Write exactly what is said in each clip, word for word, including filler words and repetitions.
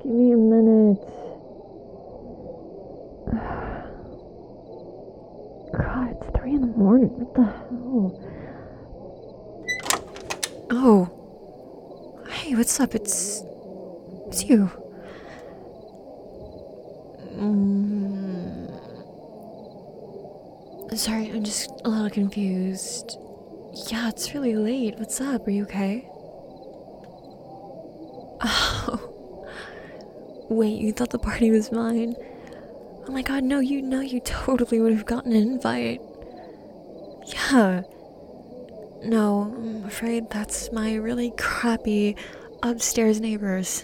Give me a minute. God, it's three in the morning. What the hell? Oh. Hey, what's up? It's... It's you. Mm. Sorry, I'm just a little confused. Yeah, it's really late. What's up? Are you okay? Oh. Wait, you thought the party was mine? Oh my god, no, you know you totally would have gotten an invite. Yeah. No, I'm afraid that's my really crappy upstairs neighbors.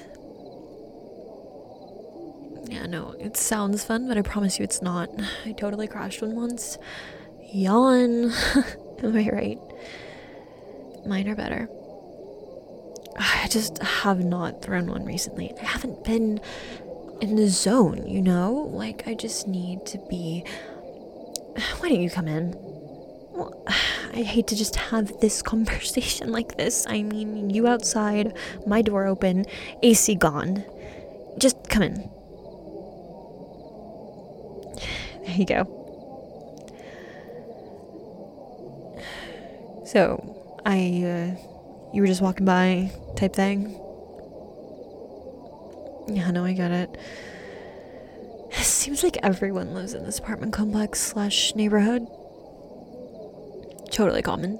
Yeah, no, it sounds fun, but I promise you it's not. I totally crashed one once. Yawn. Am I right? Mine are better. I just have not thrown one recently. I haven't been in the zone, you know? Like, I just need to be... Why don't you come in? Well, I hate to just have this conversation like this. I mean, you outside, my door open, A C gone. Just come in. There you go. So, I, uh, you were just walking by type thing? Yeah, no, I get it. It seems like everyone lives in this apartment complex slash neighborhood. Totally common.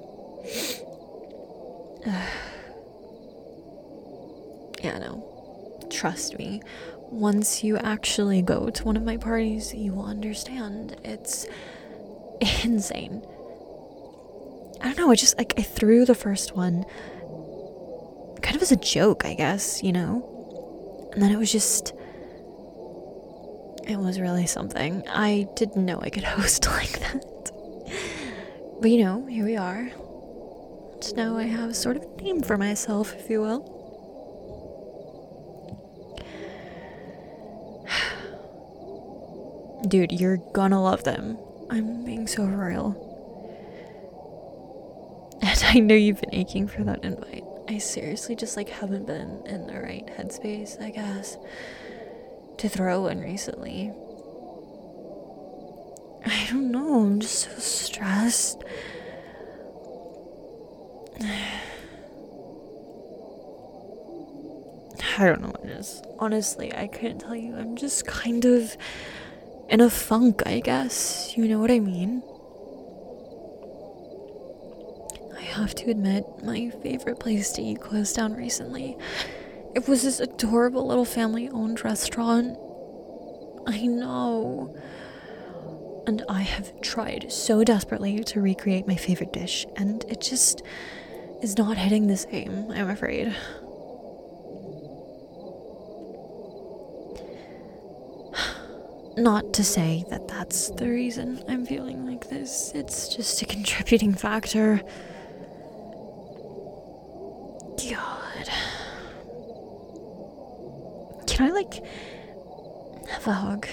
Yeah, no. Trust me. Once you actually go to one of my parties, you will understand. It's insane. I don't know, I just, like, I threw the first one kind of as a joke, I guess, you know? And then it was just... It was really something. I didn't know I could host like that. But you know, here we are. Just now I have sort of a name for myself, if you will. Dude, you're gonna love them. I'm being so real. And I know you've been aching for that invite. I seriously just like haven't been in the right headspace, I guess, to throw one recently. I don't know, I'm just so stressed. I don't know what it is. Honestly, I couldn't tell you. I'm just kind of in a funk, I guess. You know what I mean? I have to admit, my favorite place to eat closed down recently. It was this adorable little family-owned restaurant. I know. And I have tried so desperately to recreate my favorite dish, and it just is not hitting the same, I'm afraid. Not to say that that's the reason I'm feeling like this. It's just a contributing factor. God. Can I, like, have a hug?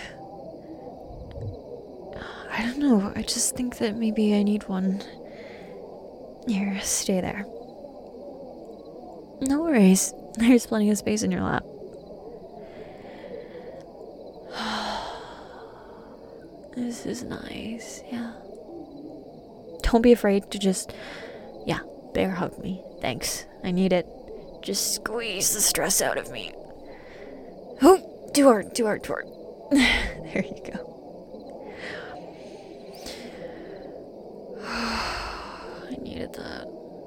I don't know. I just think that maybe I need one. Here, stay there. No worries. There's plenty of space in your lap. This is nice, yeah. Don't be afraid to just, yeah, bear hug me. Thanks. I need it. Just squeeze the stress out of me. Oh, too hard, too hard, too hard. There you go. I needed that.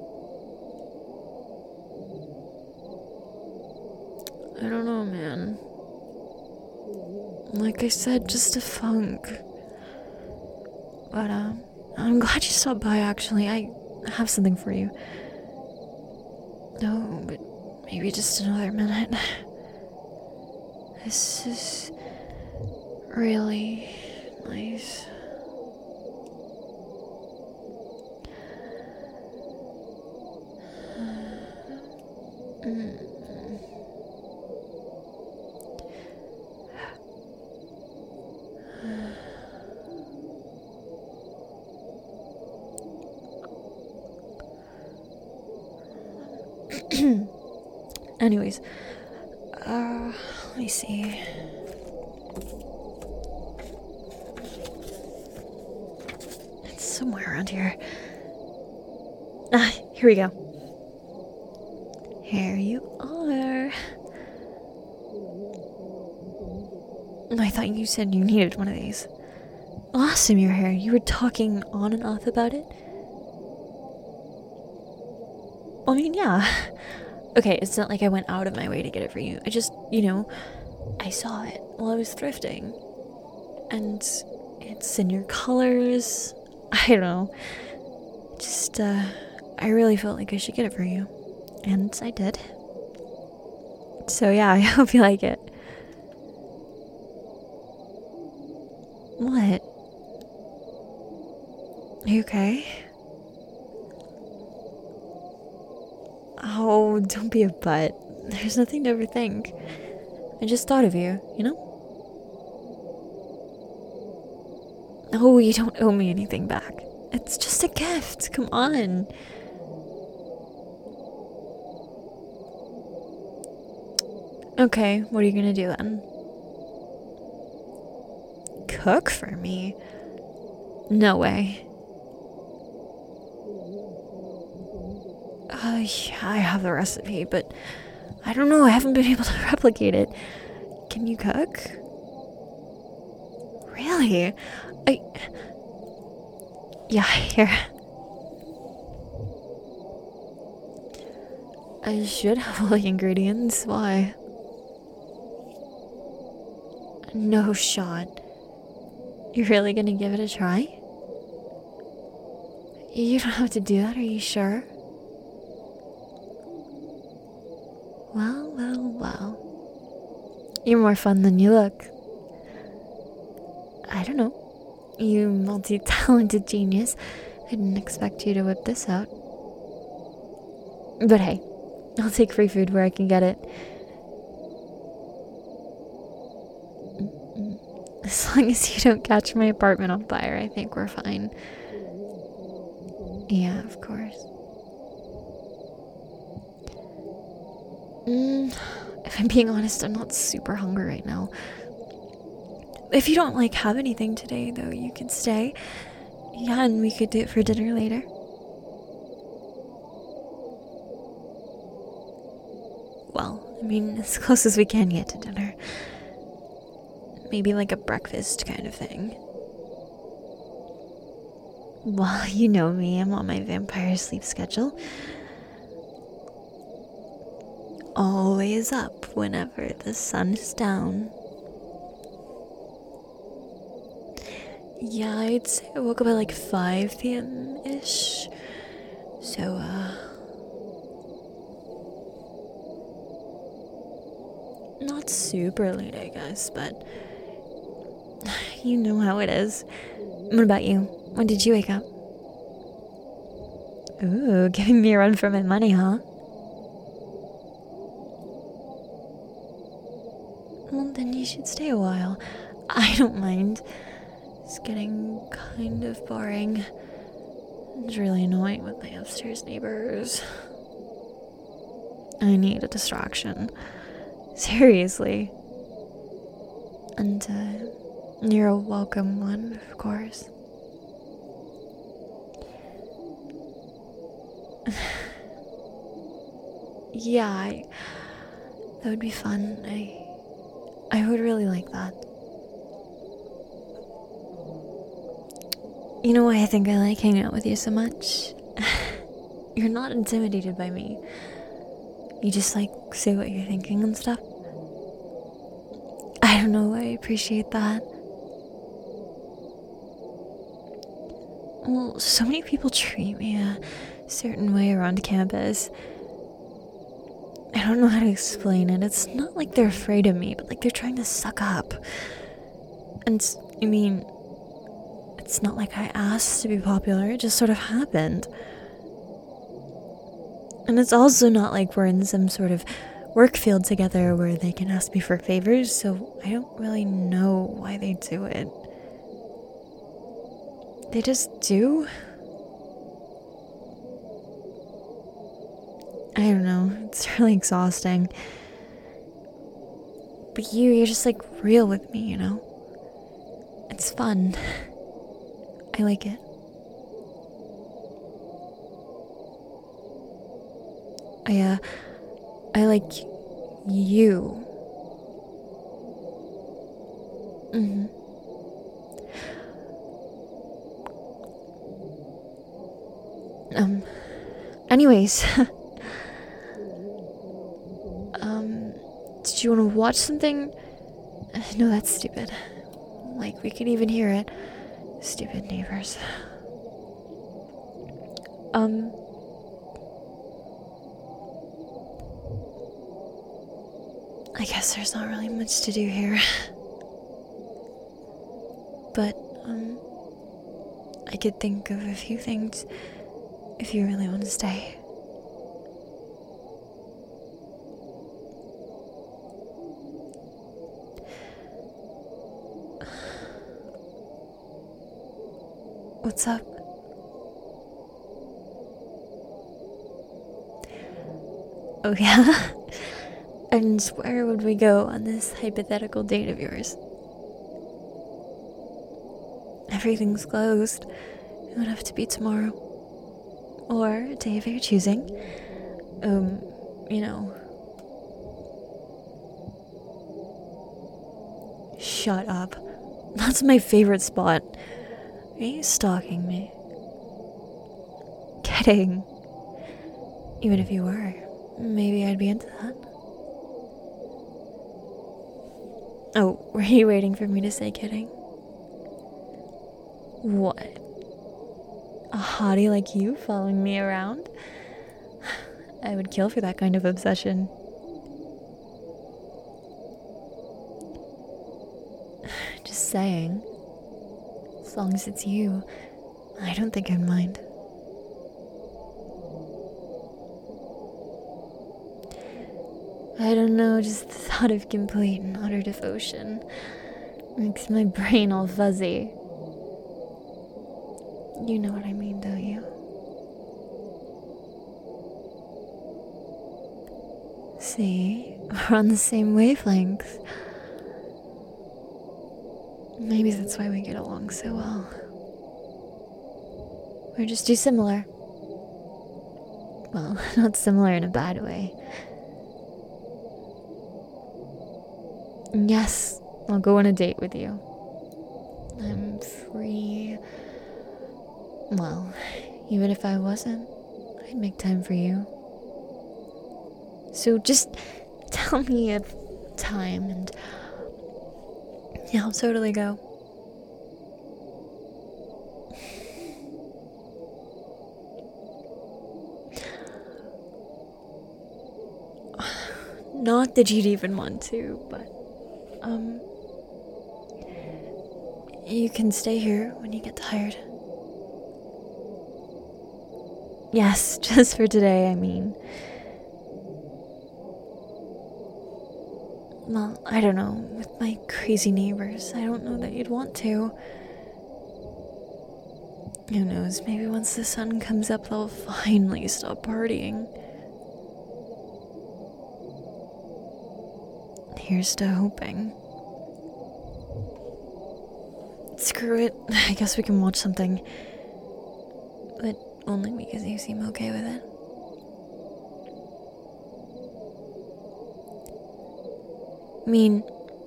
I don't know, man. Like I said, just a funk. But, um, I'm glad you stopped by, actually. I have something for you. No, but maybe just another minute. This is really nice. Mm. Anyways, uh, Let me see. It's somewhere around here. Ah, here we go. Here you are. I thought you said you needed one of these. Last time you were here, you were talking on and off about it. I mean, yeah. Okay, it's not like I went out of my way to get it for you. I just, you know, I saw it while I was thrifting. And it's in your colors. I don't know. Just, uh, I really felt like I should get it for you. And I did. So yeah, I hope you like it. What? Are you okay? Oh, don't be a butt. There's nothing to overthink. I just thought of you, you know? Oh, you don't owe me anything back. It's just a gift. Come on. Okay, what are you gonna do then? Cook for me? No way. Uh, yeah, I have the recipe, but I don't know, I haven't been able to replicate it. Can you cook? Really? I... Yeah, here. I should have all the ingredients. Why? No shot. You're really gonna give it a try? You don't have to do that, are you sure? Well, well, well. You're more fun than you look. I don't know. You multi-talented genius. I didn't expect you to whip this out. But hey, I'll take free food where I can get it. As long as you don't catch my apartment on fire, I think we're fine. Yeah, of course. Mm, if I'm being honest, I'm not super hungry right now. If you don't, like, have anything today, though, you could stay. Yeah, and we could do it for dinner later. Well, I mean, as close as we can get to dinner. Maybe like a breakfast kind of thing. Well, you know me, I'm on my vampire sleep schedule. Always up whenever the sun is down. Yeah, I'd say I woke up at like five p m-ish. So, uh... not super late, I guess, but... you know how it is. What about you? When did you wake up? Ooh, giving me a run for my money, huh? Well, then you should stay a while. I don't mind. It's getting kind of boring. It's really annoying with my upstairs neighbors. I need a distraction. Seriously. And, uh, you're a welcome one, of course. Yeah, I, that would be fun. I, I would really like that. You know why I think I like hanging out with you so much? You're not intimidated by me. You just, like, say what you're thinking and stuff. I don't know, I appreciate that. Well, so many people treat me a certain way around campus. I don't know how to explain it. It's not like they're afraid of me, but like they're trying to suck up. And, I mean, it's not like I asked to be popular, it just sort of happened. And it's also not like we're in some sort of work field together where they can ask me for favors, so I don't really know why they do it. They just do? I don't know, it's really exhausting. But you, you're just like real with me, you know? It's fun. I like it. I, uh, I like you. Mm-hmm. Um, anyways. um, did you want to watch something? No, that's stupid. Like, we could even hear it. Stupid neighbors. Um... I guess there's not really much to do here. But, um... I could think of a few things if you really want to stay. What's up? Oh, yeah? And where would we go on this hypothetical date of yours? Everything's closed. It would have to be tomorrow. Or a day of your choosing. Um, you know. Shut up. That's my favorite spot. Are you stalking me? Kidding. Even if you were, maybe I'd be into that. Oh, were you waiting for me to say kidding? What? A hottie like you following me around? I would kill for that kind of obsession. Just saying. As long as it's you, I don't think I'd mind. I don't know, just the thought of complete and utter devotion makes my brain all fuzzy. You know what I mean, don't you? See, we're on the same wavelength. Maybe that's why we get along so well. We're just too similar. Well, not similar in a bad way. Yes, I'll go on a date with you. I'm free. Well, even if I wasn't, I'd make time for you. So just tell me a time and yeah, I'll totally go. Not that you'd even want to, but um you can stay here when you get tired. Yes, just for today, I mean. Well, I don't know. With my crazy neighbors, I don't know that you'd want to. Who knows, maybe once the sun comes up, they'll finally stop partying. Here's to hoping. Screw it. I guess we can watch something. But only because you seem okay with it. I mean,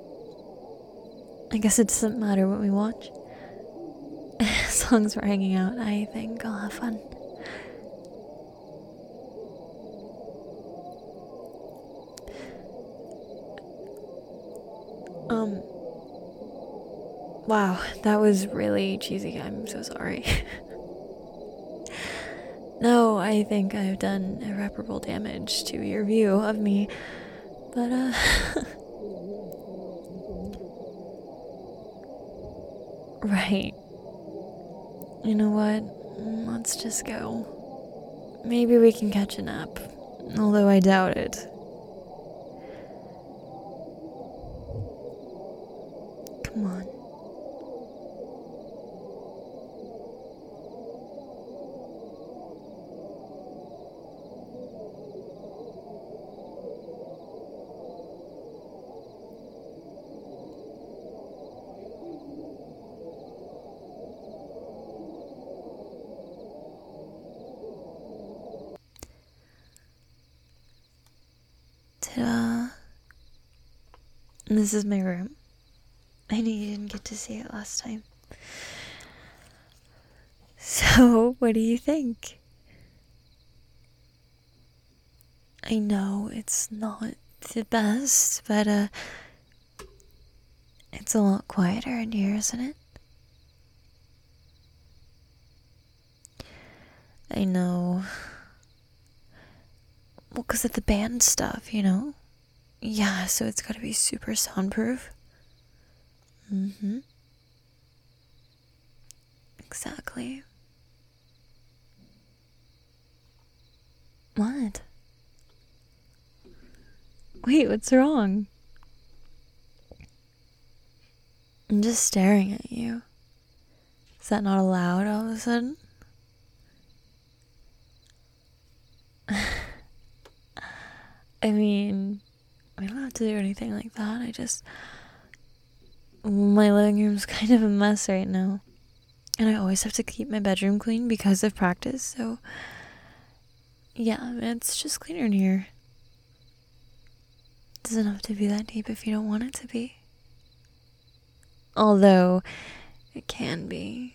I guess it doesn't matter what we watch. As long as we're hanging out, I think I'll have fun. Um, wow, that was really cheesy. I'm so sorry. No, I think I've done irreparable damage to your view of me, but, uh... Right. You know what? Let's just go. Maybe we can catch a nap, although I doubt it. Come on. This is my room. I know you didn't get to see it last time. So, what do you think? I know it's not the best, but uh, it's a lot quieter in here, isn't it? I know. Well, because of the band stuff, you know? Yeah, so it's gotta be super soundproof. Mm-hmm. Exactly. What? Wait, what's wrong? I'm just staring at you. Is that not allowed all of a sudden? I mean, we don't have to do anything like that. I just... My living room's kind of a mess right now. And I always have to keep my bedroom clean because of practice, so... Yeah, it's just cleaner in here. It doesn't have to be that deep if you don't want it to be. Although, it can be.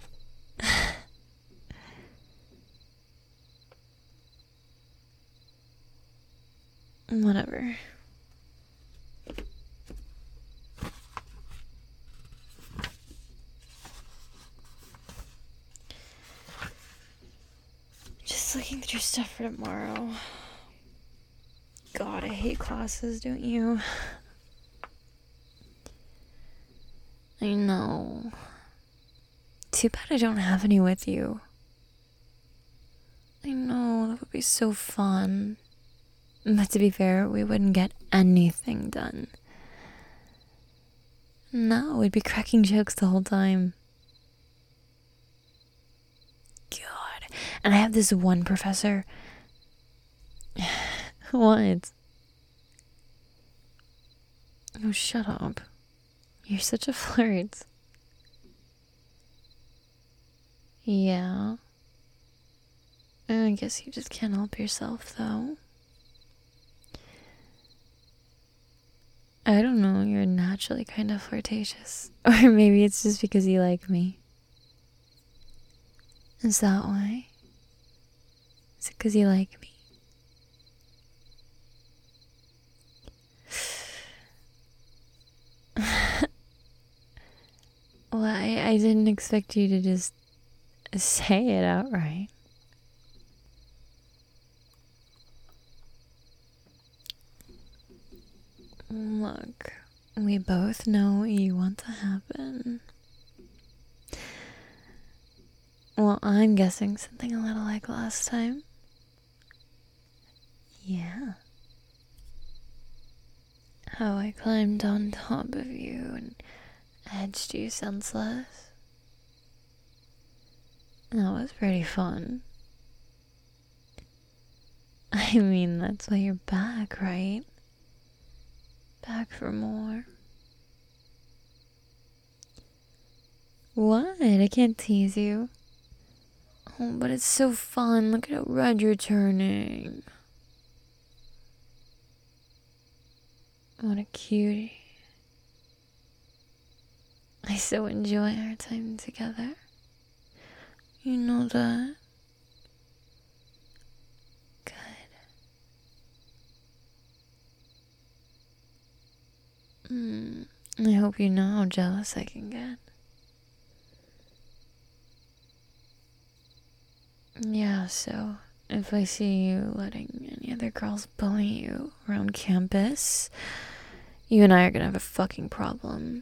Whatever. Just looking through stuff for tomorrow. God, I hate classes, don't you? I know. Too bad I don't have any with you. I know, that would be so fun. But to be fair, we wouldn't get anything done. No, we'd be cracking jokes the whole time. God. And I have this one professor. What? Oh, shut up. You're such a flirt. Yeah. I guess you just can't help yourself, though. I don't know, you're naturally kind of flirtatious. Or maybe it's just because you like me. Is that why? Is it because you like me? Well, I, I didn't expect you to just say it outright. Look, we both know what you want to happen. Well, I'm guessing something a little like last time. Yeah. How I climbed on top of you and edged you senseless. That was pretty fun. I mean, that's why you're back, right? Back for more. What? I can't tease you. Oh, but it's so fun. Look at how red you're turning. What a cutie. I so enjoy our time together. You know that? Good. Mm, I hope you know how jealous I can get. Yeah, so if I see you letting any other girls bully you around campus, you and I are gonna have a fucking problem.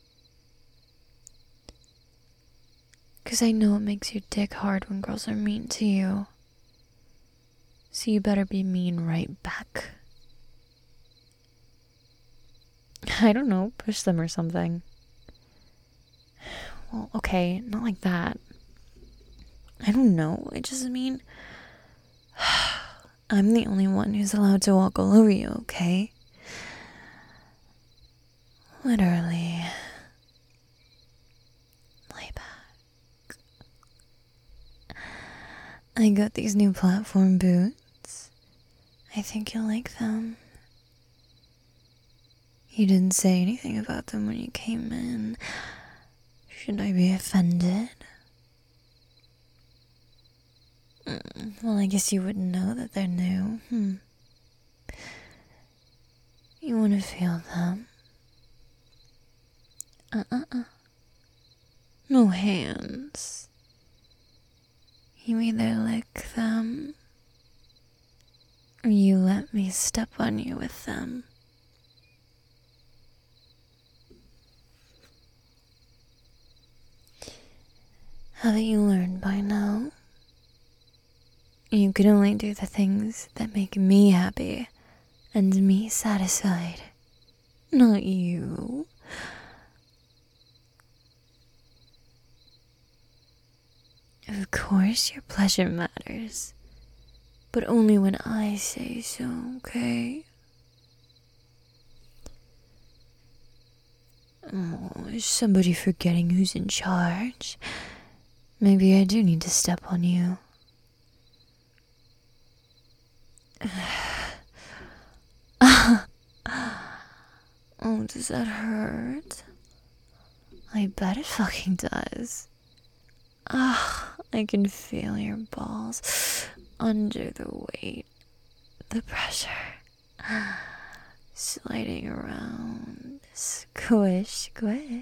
Because I know it makes your dick hard when girls are mean to you. So you better be mean right back. I don't know, push them or something. Well, okay, not like that. I don't know, I just mean... I'm the only one who's allowed to walk all over you, okay? Literally. Lay back. I got these new platform boots. I think you'll like them. You didn't say anything about them when you came in. Should I be offended? Mm, well, I guess you wouldn't know that they're new. Hmm. You want to feel them? Uh-uh-uh. No hands. You either lick them, or you let me step on you with them. Haven't you learned by now? You can only do the things that make me happy and me satisfied, not you. Of course your pleasure matters, but only when I say so, okay? Oh, is somebody forgetting who's in charge? Maybe I do need to step on you. Oh, does that hurt? I bet it fucking does. Ah, I can feel your balls under the weight, the pressure, sliding around, squish, squish.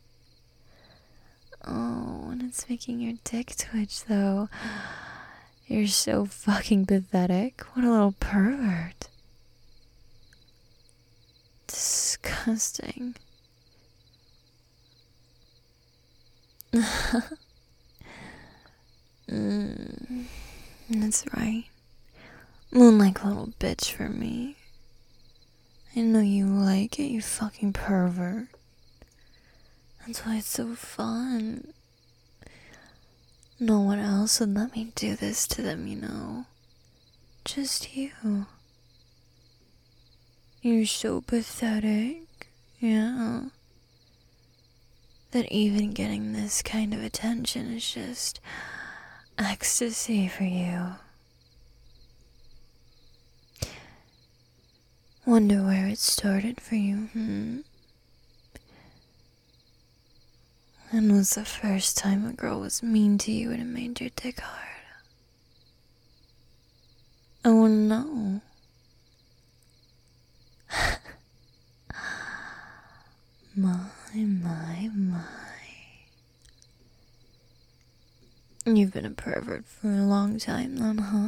Oh, and it's making your dick twitch, though. You're so fucking pathetic. What a little pervert. Disgusting. mm, that's right. Moon like a little bitch for me. I know you like it, you fucking pervert. That's why it's so fun. No one else would let me do this to them, you know. Just you. You're so pathetic. Yeah. That even getting this kind of attention is just ecstasy for you. Wonder where it started for you, hmm? When was the first time a girl was mean to you and it made your dick hard? I wanna know. My, my, my. You've been a pervert for a long time then, huh?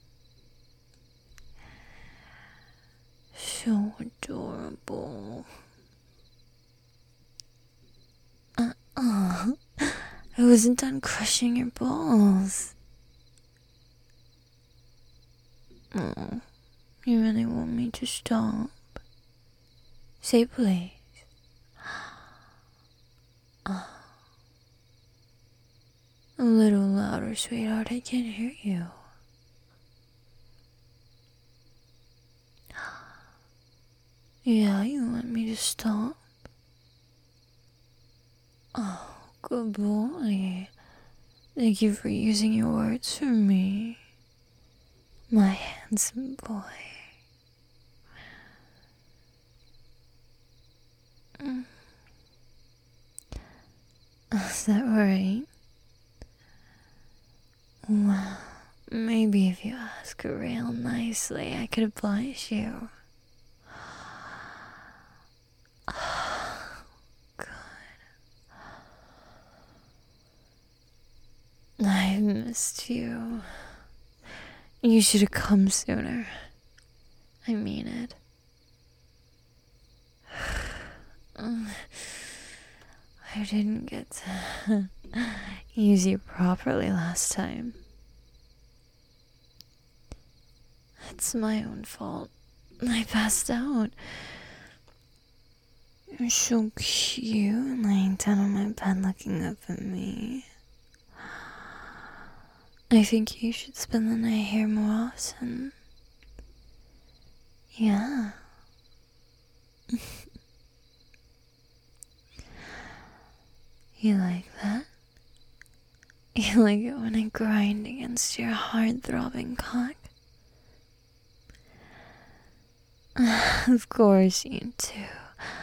So adorable. Uh-uh. I wasn't done crushing your balls. Oh, you really want me to stop? Say please. Oh. A little louder, sweetheart. I can't hear you. Yeah, you want me to stop? Oh, good boy. Thank you for using your words for me. My handsome boy. Mm. Is that right? Well, maybe if you ask real nicely, I could oblige you. Good. I've missed you. You should have come sooner. I mean it. I didn't get to use you properly last time. It's my own fault. I passed out. You're so cute, laying down on my bed looking up at me. I think you should spend the night here more often. Yeah. You like that? You like it when I grind against your hard-throbbing cock? Of course you do.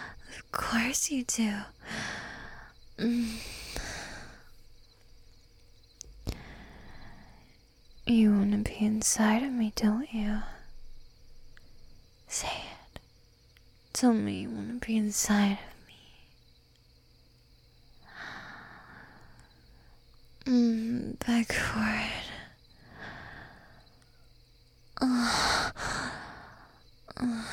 course you do. Mm. You want to be inside of me, don't you? Say it. Tell me you want to be inside of me. Mm, backward. Oh. Oh.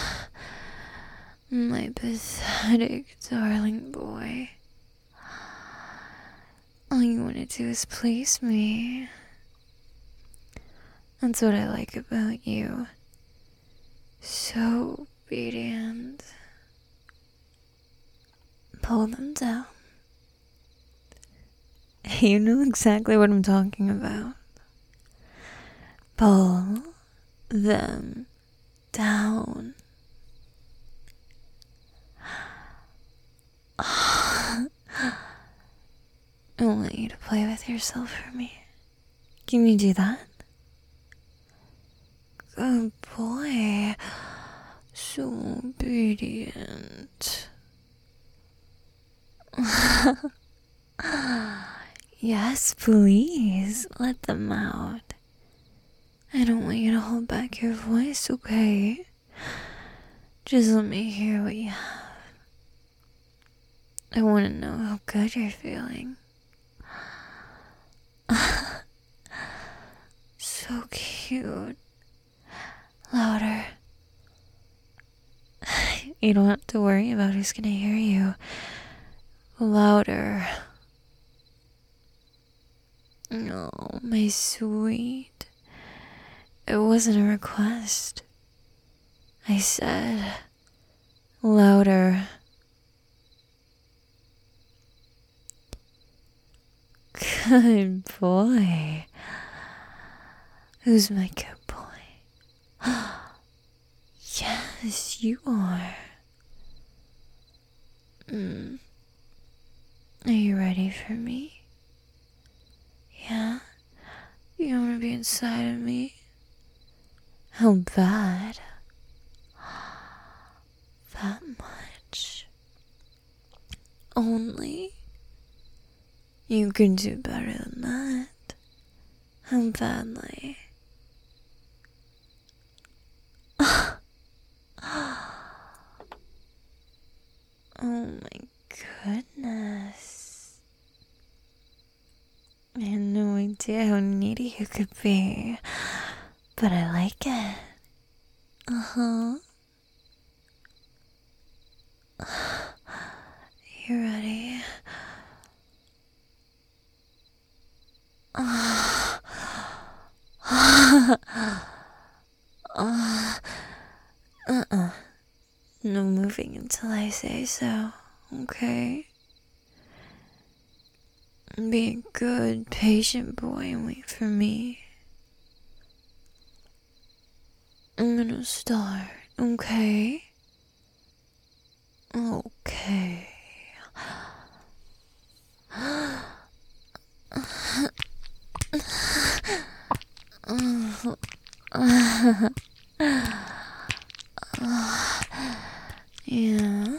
My pathetic darling boy. All you want to do is please me. That's what I like about you. So obedient. Pull them down. You know exactly what I'm talking about. Pull them down. I want you to play with yourself for me. Can you do that? Good boy. So obedient. Yes, please. Let them out. I don't want you to hold back your voice, okay? Just let me hear what you have. I want to know how good you're feeling. So cute. Louder. You don't have to worry about who's gonna hear you. Louder. Oh, my sweet. It wasn't a request. I said louder. Good boy. Who's my good boy? Yes, you are. Mm. Are you ready for me? Yeah? You wanna be inside of me? How bad? That much. Only? You can do better than that. How badly? Oh my goodness. I had no idea how needy you could be, but I like it. Uh-huh. You ready? Uh, uh, uh-uh. No moving until I say so, okay? Be a good, patient boy and wait for me. I'm gonna start, okay? Okay. Yeah.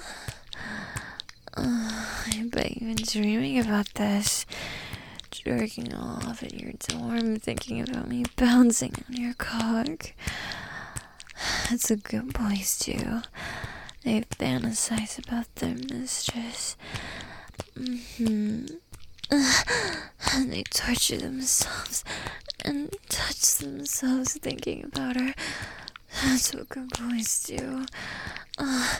I bet you've been dreaming about this. Jerking off at your dorm, thinking about me bouncing on your cock. That's what good boys do. They fantasize about their mistress. Mm-hmm. And they torture themselves and touch themselves thinking about her. That's what good boys do. Uh,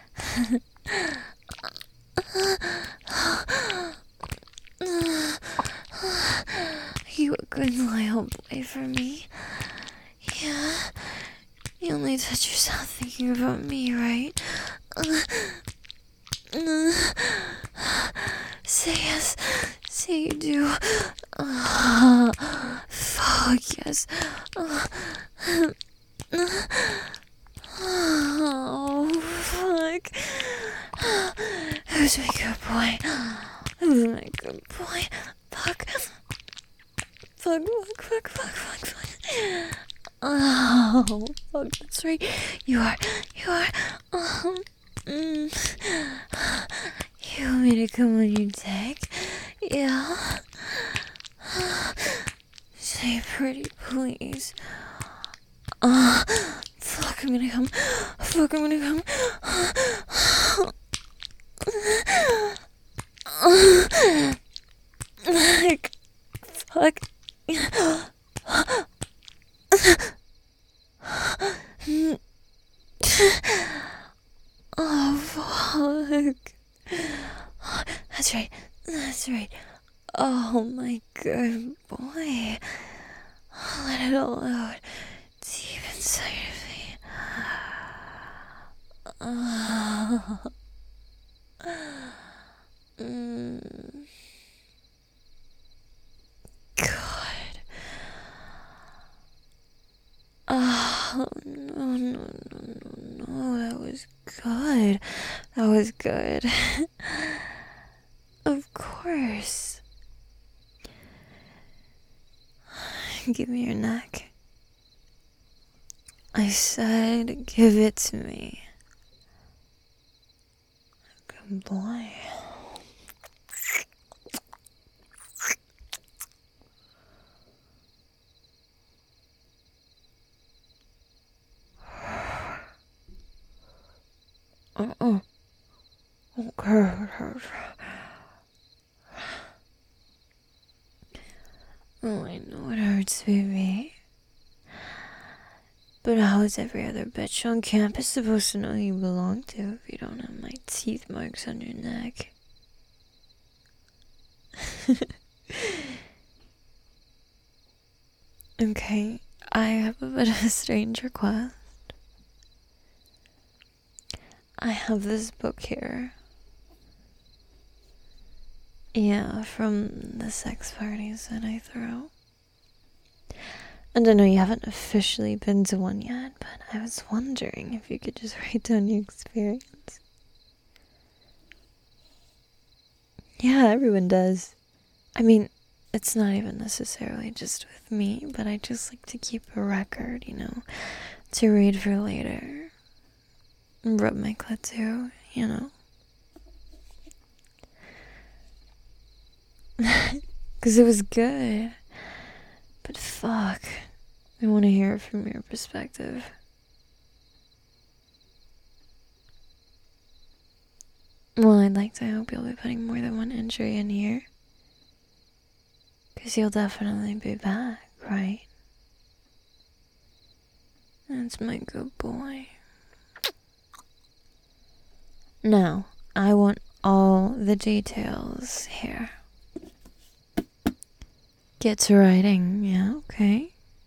you a good loyal boy for me? Yeah. You only touch yourself thinking about me, right? Uh, uh, say yes. Say you do. Uh, fuck yes. Uh, uh, oh, fuck. Who's my good boy? Who's my good boy? Fuck. Fuck, fuck, fuck, fuck, fuck, fuck. Oh, fuck, that's right. You are, you are. Um, mm. me to come on your dick? Yeah? Say pretty, please. Uh, fuck, I'm gonna come. Fuck, I'm gonna come. Like, fuck. Oh, fuck. That's right. That's right. Oh, my good boy. Let it all out deep inside of me. Oh. Mm. God. Oh, no, no, no, no, no. That was good. That was good. Of course. Give me your neck. I said, give it to me. Good boy. Uh-uh. Okay. Oh, I know it hurts, baby. But how is every other bitch on campus supposed to know who you belong to if you don't have my teeth marks on your neck? Okay, I have a bit of a strange request. I have this book here. Yeah, from the sex parties that I throw. And I know you haven't officially been to one yet, but I was wondering if you could just write down your experience. Yeah, everyone does. I mean, it's not even necessarily just with me, but I just like to keep a record, you know, to read for later. Rub my clit too, you know. Because it was good. But fuck, I want to hear it from your perspective. Well, I'd like to hope you'll be putting more than one entry in here. Because you'll definitely be back, right? That's my good boy. Now, I want all the details here. Get to writing, yeah, okay.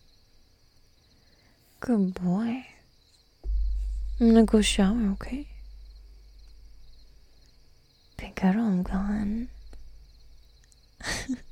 Good boy. I'm gonna go shower, okay? Big girl, I'm gone.